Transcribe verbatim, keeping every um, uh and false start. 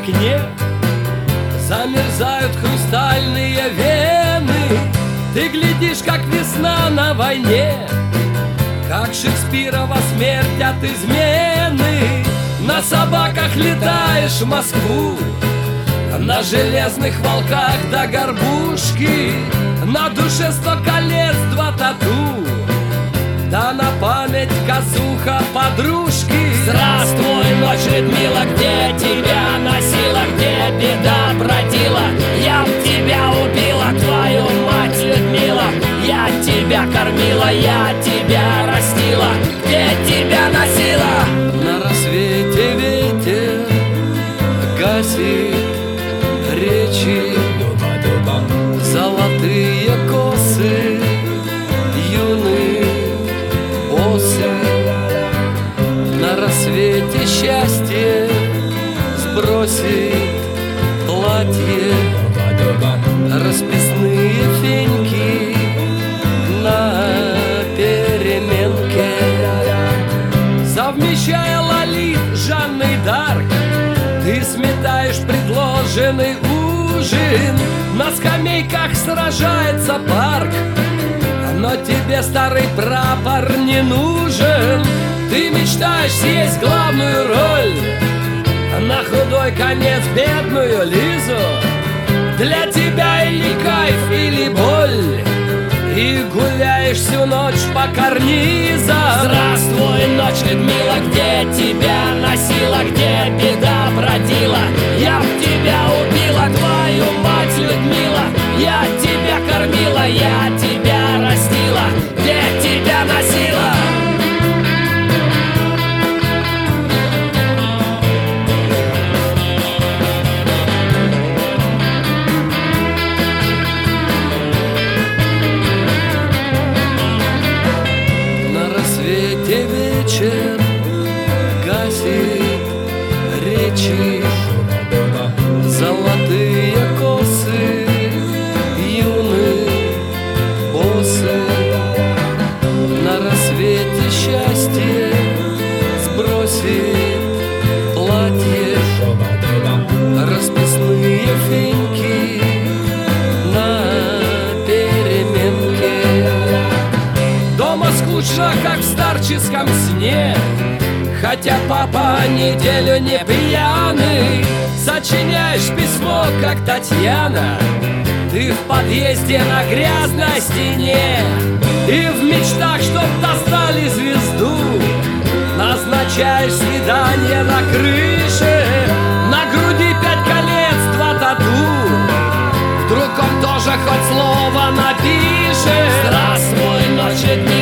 окне замерзают хрустальные вены. Ты глядишь, как весна на войне, как Шекспирова смерть от измены. На собаках летаешь в Москву, на железных волках до горбушки, на душе сто колец, два тату, да на память казуха подружки. Здравствуй, ночь, Людмила, где тебя носила, где беда бродила? Я б тебя убила, твою мать, Людмила. Я тебя кормила, я тебя растила, где тебя носила? На рассвете ветер гасит речи, золотые косы юные боссы. На рассвете счастье сбросит платье, расписные феньки на переменке. Совмещая Лолит с Жанной Дарк, ты сметаешь предложенный ужин. На скамейках сражается парк, но тебе старый прапор не нужен. Ты мечтаешь съесть главную роль, на худой конец бедную Лизу. Для тебя или кайф, или боль, и гуляешь всю ночь по карнизам. Здравствуй, ночь, Людмила, где тебя носила, где беда бродила? Я б тебя убила, твою мать, Людмила. Я тебя кормила, я тебя растила, где тебя носила? Вечер гасит речи, золотые косы юных боссы. На рассвете счастье сбросит платье, расписные феньки на переменке. Дома скучно, как в старческом сне, хотя папа неделю не пьяный. Сочиняешь письмо, как Татьяна, ты в подъезде на грязной стене. И в мечтах, чтоб достали звезду, назначаешь свидание на крыше. На груди пять колец, два тату, вдруг он тоже хоть слово напишет. Здравствуй, ночь, Людмила,